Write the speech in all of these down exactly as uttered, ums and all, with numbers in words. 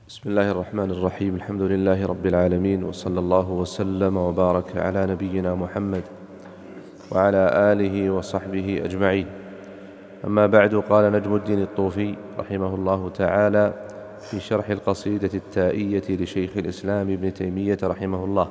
بسم الله الرحمن الرحيم. الحمد لله رب العالمين، وصلى الله وسلم وبارك على نبينا محمد وعلى آله وصحبه أجمعين. أما بعد، قال نجم الدين الطوفي رحمه الله تعالى في شرح القصيدة التائية لشيخ الإسلام ابن تيمية رحمه الله،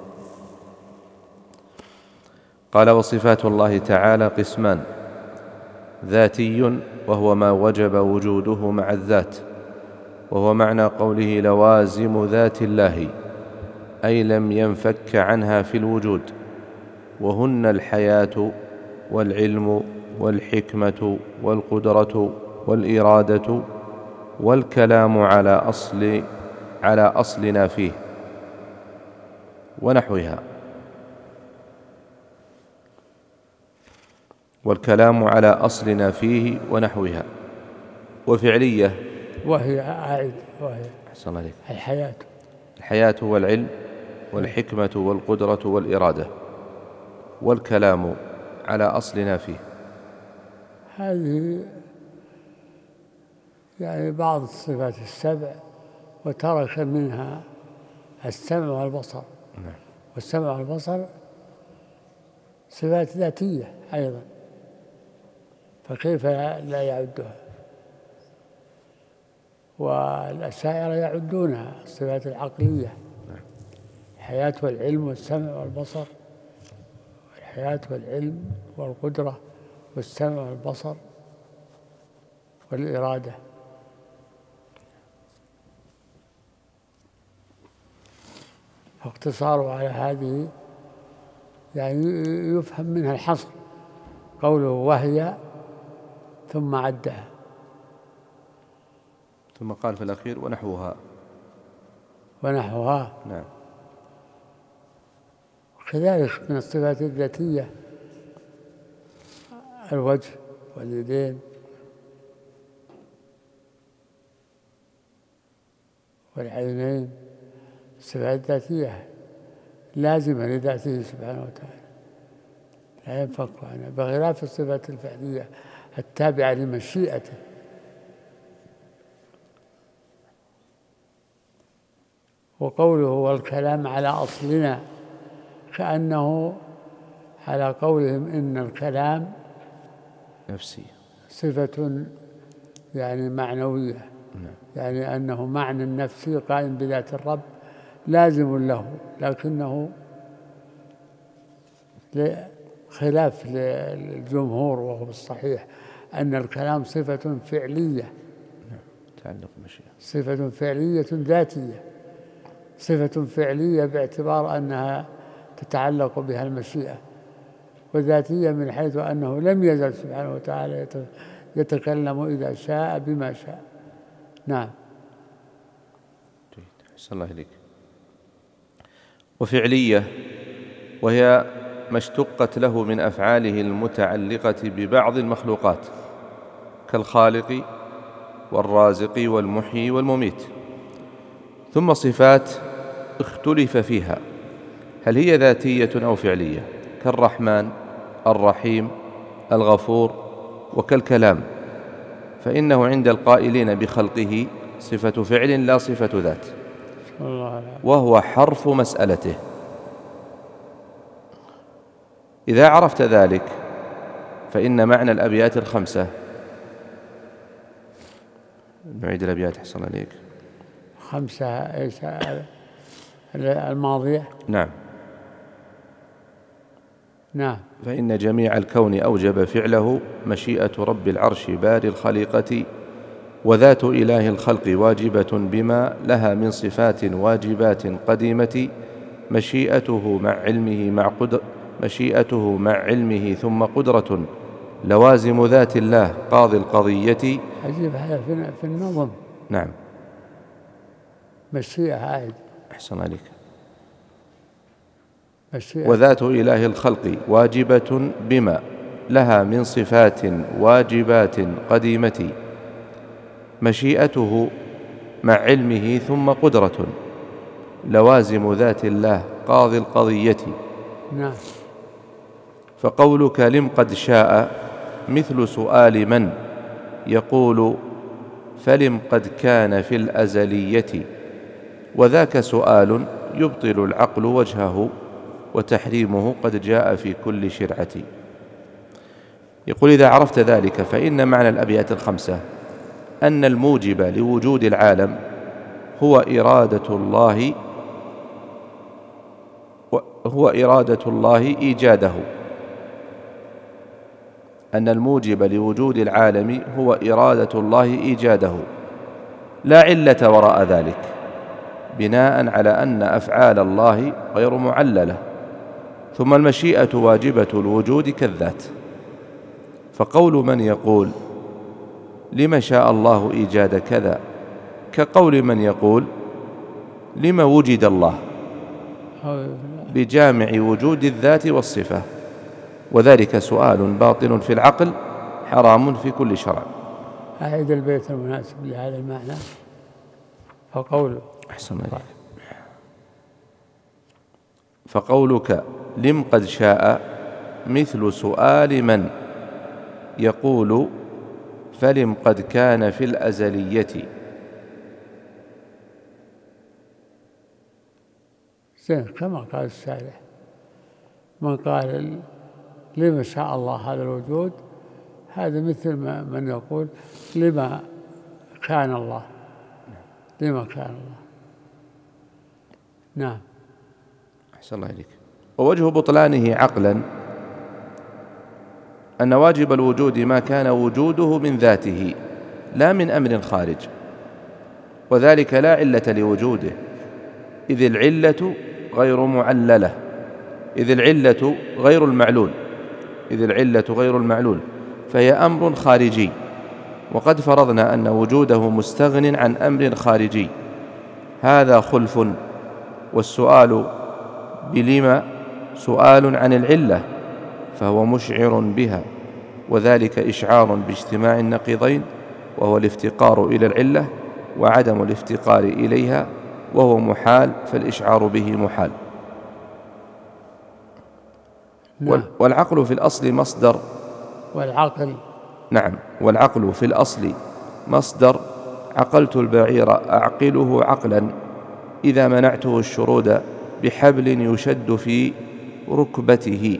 قال: وصفات الله تعالى قسمان: ذاتي وهو ما وجب وجوده مع الذات، وهو معنى قوله لوازم ذات الله، أي لم ينفك عنها في الوجود، وهن الحياة والعلم والحكمة والقدرة والإرادة والكلام على أصل على أصلنا فيه ونحوها والكلام على أصلنا فيه ونحوها وفعلية وهي أعد وهي أحسن عليك الحياة الحياة والعلم والحكمة والقدرة والإرادة والكلام على أصلنا فيه. هذه يعني بعض الصفات السبع، وترك منها السمع والبصر. نعم. والسمع والبصر صفات ذاتية أيضا، فكيف لا يعدها؟ والأشاعرة يعدونها الصفات العقلية: الحياة والعلم والسمع والبصر، الحياة والعلم والقدرة والسمع والبصر والإرادة. فاقتصاره على هذه يعني يفهم منها الحصر، قوله وهي ثم عدها، ثم قال في الأخير ونحوها. ونحوها نعم. وكذلك من الصفات الذاتية الوجه واليدين والعينين، صفات ذاتية لازمة لذاته سبحانه وتعالى لا ينفك عنها، بخلاف الصفات الفعلية التابعة لمشيئته. وقوله والكلام على أصلنا، كأنه على قولهم إن الكلام نفسي صفة يعني معنوية، يعني أنه معنى النفسي قائم بذات الرب لازم له، لكنه خلاف للجمهور، وهو الصحيح أن الكلام صفة فعلية، تعلق المشيئة، صفة فعلية ذاتية، صفة فعلية باعتبار أنها تتعلق بها المشيئة، وذاتية من حيث أنه لم يزل سبحانه وتعالى يتكلم إذا شاء بما شاء. نعم. جيد، أحسن الله إليك. وفعلية وهي ما اشتقت له من أفعاله المتعلقة ببعض المخلوقات كالخالق والرازق والمحيي والمميت. ثم صفات اختلف فيها هل هي ذاتية أو فعلية، كالرحمن، الرحيم، الغفور، وكالكلام، فإنه عند القائلين بخلقه صفة فعل لا صفة ذات، وهو حرف مسألته. إذا عرفت ذلك فإن معنى الأبيات الخمسة، نعيد الأبيات أحسن عليك. خمسة إيش الماضية؟ نعم. نعم. فإن جميع الكون أوجب فعله، مشيئة رب العرش باري الخليقة، وذات إله الخلق واجبة بما لها من صفات واجبات قديمة، مشيئته مع علمه مع قدر مشيئته مع علمه ثم قدرة، لوازم ذات الله قاضي القضية. عجيب هذا في النظم. نعم. مشيئة عائد. أحسن عليك. مشيئة. وذات إله الخلق واجبة بما لها من صفات واجبات قديمة، مشيئته مع علمه ثم قدرة، لوازم ذات الله قاضي القضية. نعم. فقولك لم قد شاء مثل سؤال من يقول فلم قد كان في الأزلية، وذاك سؤال يبطل العقل وجهه، وتحريمه قد جاء في كل شرعة. يقول: إذا عرفت ذلك فإن معنى الأبيات الخمسة أن الموجب لوجود العالم هو إرادة الله هو إرادة الله إيجاده. أن الموجب لوجود العالم هو إرادة الله إيجاده، لا علة وراء ذلك، بناء على أن أفعال الله غير معللة. ثم المشيئة واجبة الوجود كالذات. فقول من يقول لما شاء الله إيجاد كذا كقول من يقول لما وجد الله، بجامع وجود الذات والصفة، وذلك سؤال باطل في العقل حرام في كل شرع. أعيد البيت المناسب لهذا المعنى. فقوله أحسن عليك. فقولك لم قد شاء مثل سؤال من يقول فلم قد كان في الأزلية. زين، كما قال الشارح: من قال لما شاء الله هذا الوجود، هذا مثل ما من يقول لما كان الله، لما كان الله. نعم. أحسن الله إليك. ووجه بطلانه عقلا أن واجب الوجود ما كان وجوده من ذاته لا من أمر خارج، وذلك لا علة لوجوده، إذ العلة غير معللة، إذ العلة غير المعلول إذ العلة غير المعلول فهي أمر خارجي، وقد فرضنا أن وجوده مستغن عن أمر خارجي. هذا خلف، والسؤال بلما سؤال عن العلة، فهو مشعر بها، وذلك إشعار باجتماع النقيضين، وهو الافتقار إلى العلة وعدم الافتقار إليها، وهو محال، فالإشعار به محال. نعم. والعقل في الأصل مصدر والعقل نعم والعقل في الأصل مصدر. عقلت البعير أعقله عقلا إذا منعته الشرود بحبل يشد في ركبته.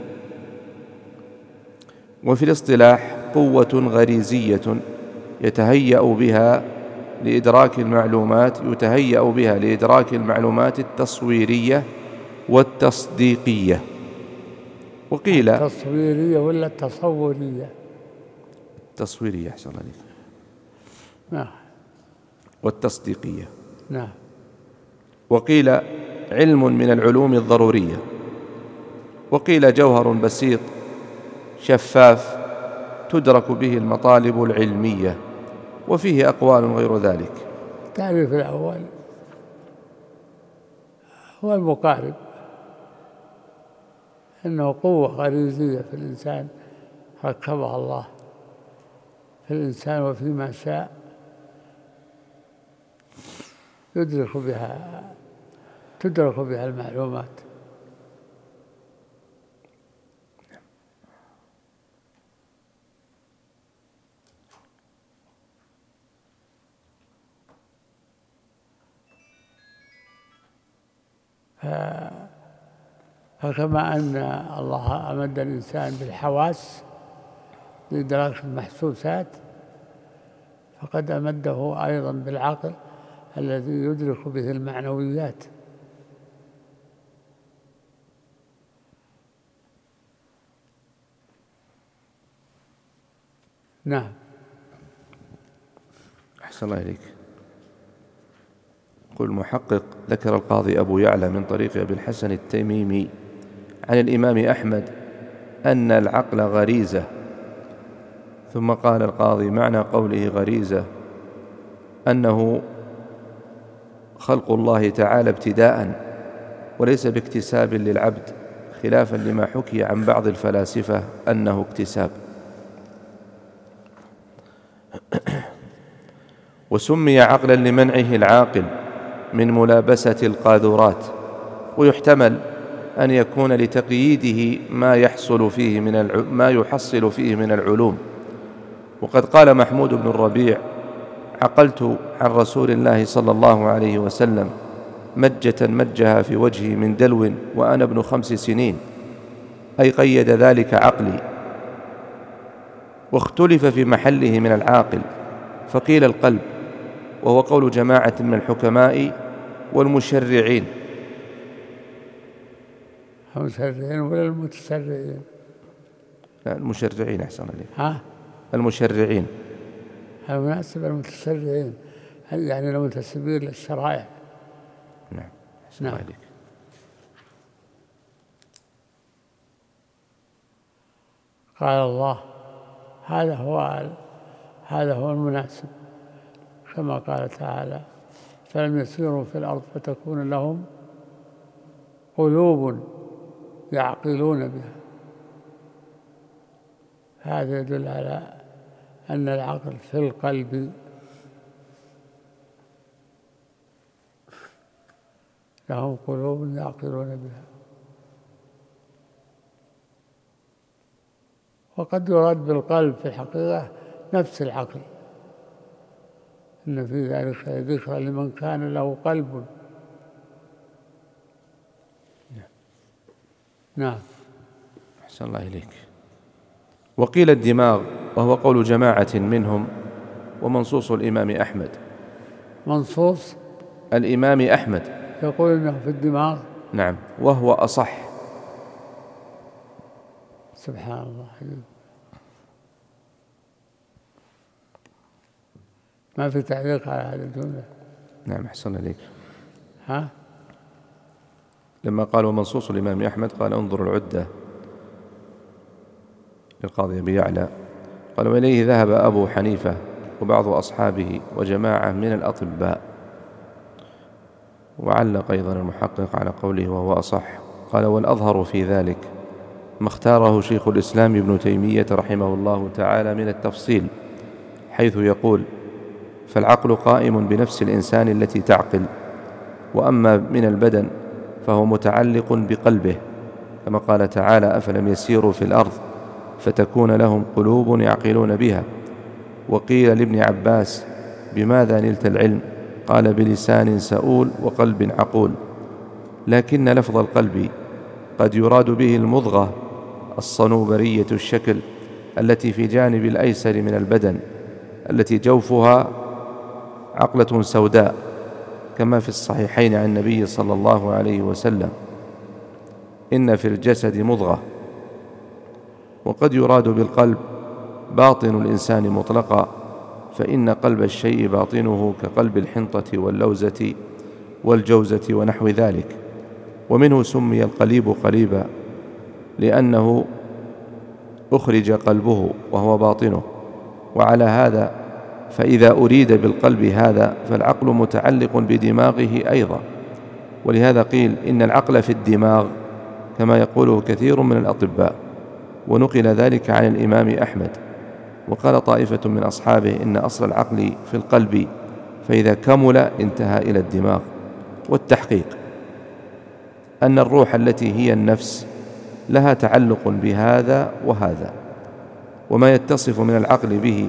وفي الاصطلاح قوة غريزية يتهيأ بها لإدراك المعلومات يتهيأ بها لإدراك المعلومات التصويرية والتصديقية. وقيل التصويرية ولا التصورية؟ التصويرية أحسن الله عليك. نعم. والتصديقية. نعم. وقيل علم من العلوم الضرورية. وقيل جوهر بسيط شفاف تدرك به المطالب العلمية، وفيه أقوال غير ذلك. التعريف الأول هو المقارب، أنه قوة غريزية في الإنسان ركبها الله في الإنسان وفيما شاء يدرك بها تدرك بها المعلومات. فكما أن الله أمد الإنسان بالحواس لإدراك المحسوسات، فقد أمده أيضا بالعقل الذي يدرك به المعنويات. نعم. أحسن الله إليك. يقول المحقق: ذكر القاضي أبو يعلى من طريق أبي الحسن التميمي عن الإمام أحمد أن العقل غريزة. ثم قال القاضي: معنى قوله غريزة أنه خلق الله تعالى ابتداء وليس باكتساب للعبد، خلافا لما حكي عن بعض الفلاسفة أنه اكتساب. وسمي عقلا لمنعه العاقل من ملابسة القاذورات، ويحتمل أن يكون لتقييده ما يحصل فيه من الع... ما يحصل فيه من العلوم. وقد قال محمود بن الربيع: عقلت عن رسول الله صلى الله عليه وسلم مجة مجها في وجهي من دلو وأنا ابن خمس سنين، أي قيد ذلك عقلي. واختلف في محله من العاقل، فقيل القلب، وهو قول جماعة من الحكماء والمشرعين. المشرعين ولا المتشرعين؟ لا، المشرعين أحسن عليك. ها؟ المشرعين. المناسب المتشرعين يعني المنتسبين للشرائع. نعم أحسن نعم. عليك. قال الله هذا هو هذا هو المناسب، كما قال تعالى: فلم يسيروا في الأرض فتكون لهم قلوب يعقلون بها. هذا يدل على أن العقل في القلب، لهم قلوب يعقلون بها. وقد يراد بالقلب في الحقيقة نفس العقل، إن في ذلك ذكرى لمن كان له قلب. نعم. أحسن الله إليك. وقيل الدماغ، وهو قول جماعة منهم، ومنصوص الإمام أحمد. منصوص الإمام أحمد يقول إنه في الدماغ. نعم، وهو أصح. سبحان الله. ما في تعليق على هذه الجملة؟ نعم أحسن عليك. ها؟ لما قال ومنصوص الإمام أحمد قال انظر العدة للقاضي أبي يعلى، قال وإليه ذهب أبو حنيفة وبعض أصحابه وجماعة من الأطباء. وعلق أيضا المحقق على قوله وهو أصح، قال والأظهر في ذلك ما اختاره شيخ الإسلام ابن تيمية رحمه الله تعالى من التفصيل، حيث يقول: فالعقل قائم بنفس الإنسان التي تعقل، وأما من البدن فهو متعلق بقلبه، كما قال تعالى: أفلم يسيروا في الأرض فتكون لهم قلوب يعقلون بها. وقيل لابن عباس: بماذا نلت العلم؟ قال: بلسان سؤول وقلب عقول. لكن لفظ القلب قد يراد به المضغة الصنوبرية الشكل التي في جانب الأيسر من البدن، التي جوفها عقلة سوداء، كما في الصحيحين عن النبي صلى الله عليه وسلم: إن في الجسد مضغة. وقد يراد بالقلب باطن الإنسان مطلقا، فإن قلب الشيء باطنه كقلب الحنطة واللوزة والجوزة ونحو ذلك. ومنه سمي القليب قليبا لأنه أخرج قلبه وهو باطنه. وعلى هذا فإذا أريد بالقلب هذا فالعقل متعلق بدماغه أيضا، ولهذا قيل إن العقل في الدماغ، كما يقوله كثير من الأطباء، ونقل ذلك عن الإمام أحمد. وقال طائفة من أصحابه إن أصل العقل في القلب، فإذا كمل انتهى إلى الدماغ. والتحقيق أن الروح التي هي النفس لها تعلق بهذا وهذا، وما يتصف من العقل به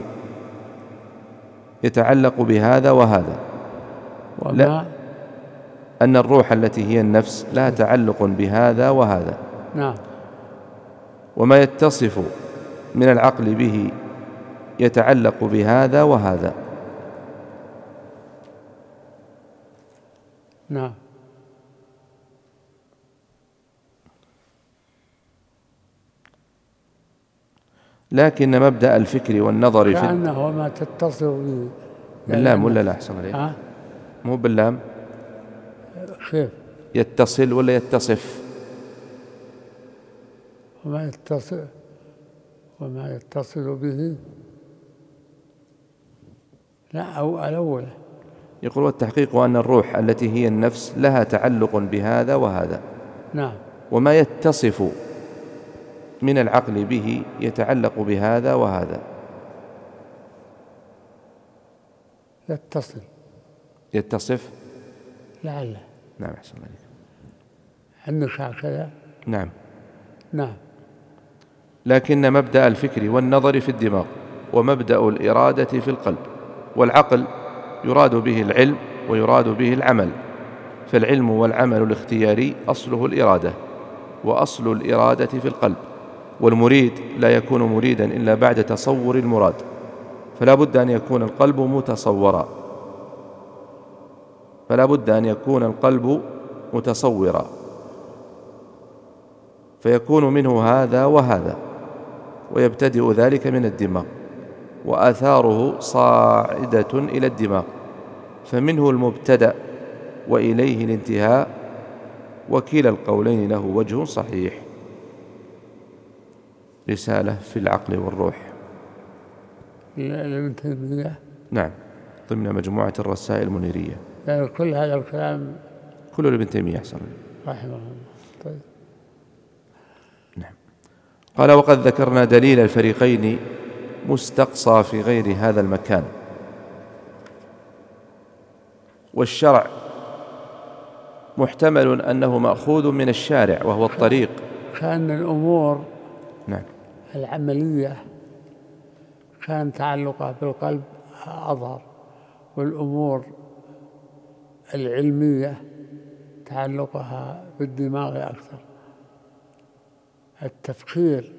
يتعلق بهذا وهذا. لا، أن الروح التي هي النفس لها تعلق بهذا وهذا. نعم. وما يتصف من العقل به يتعلق بهذا وهذا. نعم. لكن مبدأ الفكر والنظر في كأنه ما تتصل به باللام ولا لا؟ أحسن عليك. ها؟ مو باللام. كيف؟ يتصل ولا يتصف؟ وما يتصل وما يتصل به. لا، أو الأول. يقول والتحقيق أن الروح التي هي النفس لها تعلق بهذا وهذا. نعم. وما يتصف من العقل به يتعلق بهذا وهذا. يتصل. يتصف. لعله. نعم أحسن عليك. عندك هكذا. نعم. نعم. لكن مبدأ الفكر والنظر في الدماغ، ومبدأ الإرادة في القلب. والعقل يراد به العلم ويراد به العمل، فالعلم والعمل الاختياري أصله الإرادة، وأصل الإرادة في القلب، والمريد لا يكون مريدا إلا بعد تصور المراد، فلا بد أن يكون القلب متصورا فلا بد أن يكون القلب متصورا فيكون منه هذا وهذا، ويبتدئ ذلك من الدماغ، وآثاره صاعدة إلى الدماغ، فمنه المبتدأ وإليه الانتهاء، وكلا القولين له وجه صحيح. رسالة في العقل والروح لابن تيمية، نعم، ضمن مجموعة الرسائل المنيرية. يعني كل هذا الكلام كله لابن تيمية أحسن رحمه الله. طيب. نعم. قال: وقد ذكرنا دليل الفريقين مستقصى في غير هذا المكان، والشرع محتمل أنه مأخوذ من الشارع وهو الطريق. كأن الأمور نعم العملية كان تعلقها بالقلب أظهر، والأمور العلمية تعلقها بالدماغ أكثر. التفكير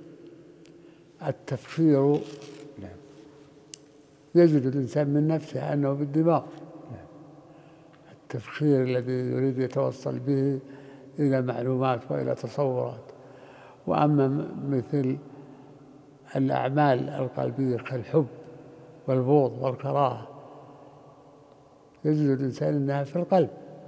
التفكير نعم. يجد الإنسان من نفسه أنه بالدماغ. نعم. التفكير الذي يريد يتوصل به إلى معلومات وإلى تصورات. وأما مثل الأعمال القلبية كالحب والبغض والكراهة يجد الإنسان أنها في القلب.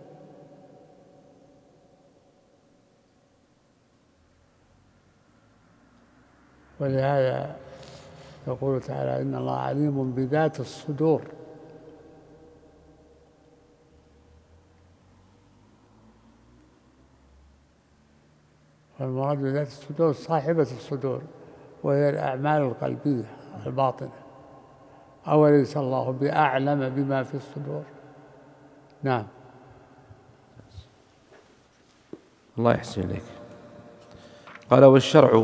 ولهذا يقول تعالى: إن الله عليم بذات الصدور. والمراد بذات الصدور صاحبة الصدور، وهي الأعمال القلبية الباطنة. أوليس الله بأعلم بما في الصدور؟ نعم. الله يحسن إليك. قال: والشرع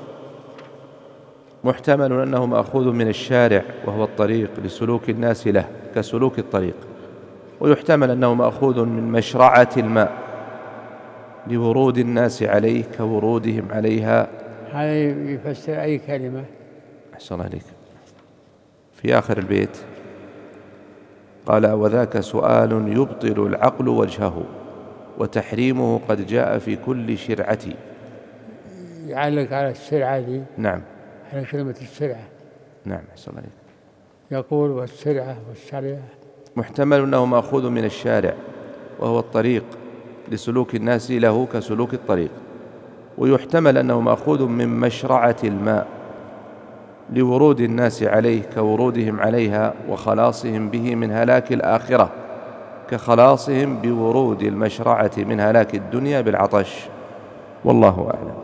محتمل أنه مأخوذ من الشارع وهو الطريق لسلوك الناس له كسلوك الطريق، ويحتمل أنه مأخوذ من مشرعة الماء لورود الناس عليه كورودهم عليها. هذا يفسر أي كلمة. أحسن عليك. في آخر البيت قال: وذاك سؤال يبطل العقل وجهه، وتحريمه قد جاء في كل شرعة. يعلق على الشرعة دي. نعم، على كلمة الشرعة. نعم أحسن عليك. يقول: والشرعة والشريعة. محتمل أنه مأخوذ من الشارع وهو الطريق لسلوك الناس له كسلوك الطريق، ويحتمل أنه مأخوذ من مشرعة الماء لورود الناس عليه كورودهم عليها، وخلاصهم به من هلاك الآخرة كخلاصهم بورود المشرعة من هلاك الدنيا بالعطش. والله أعلم.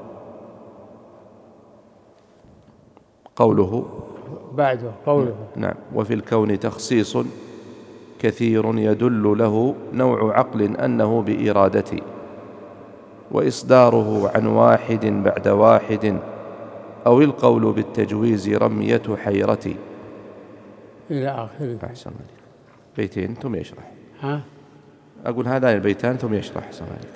قوله بعده قوله نعم: وفي الكون تخصيص كثير يدل له نوع عقل أنه بإرادتي، وإصداره عن واحد بعد واحد، أو القول بالتجويز رمية حيرتي إلى آخره. أحسن عليك. بيتين ثم يشرح. ها؟ أقول هذان البيتان ثم يشرح. أحسن عليك.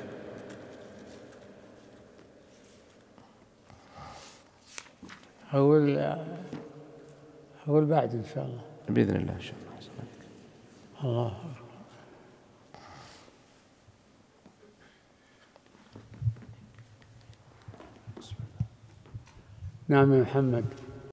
أقول أقول بعد إن شاء الله بإذن الله إن شاء الله. أحسن عليك. الله أكبر. نعم يا محمد.